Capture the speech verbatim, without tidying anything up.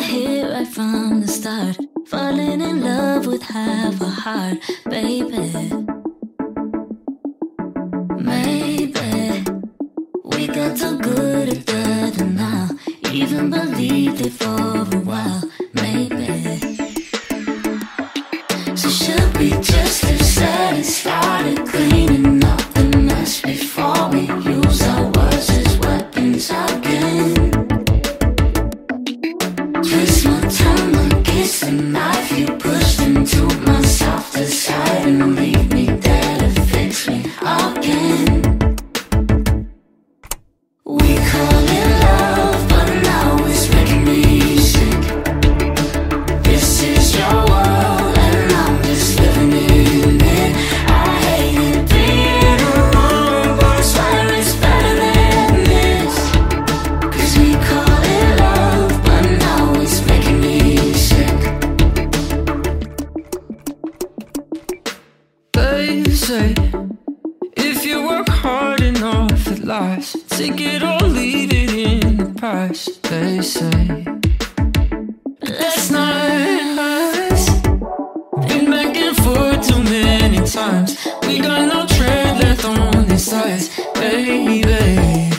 here right from the start. Falling in love with half a heart, baby. Maybe we got too good at together now. Even believed it for a while, maybe. So should we just have said and started cleaning up the mess before we use our words as weapons again? Twist my tongue like it's a knife you pushed into my softer side and leave me there to fix me again. We call it love, but now it's making me sick. This is your world and I'm just living in it. I hate it being alone, but I swear it's better than this. Cause we call it love, but now it's making me sick. They say if you work hard enough at last, take it or leave it in the past. They say that's not us. Been back and forth too many times. We got no tread left on this ice, baby.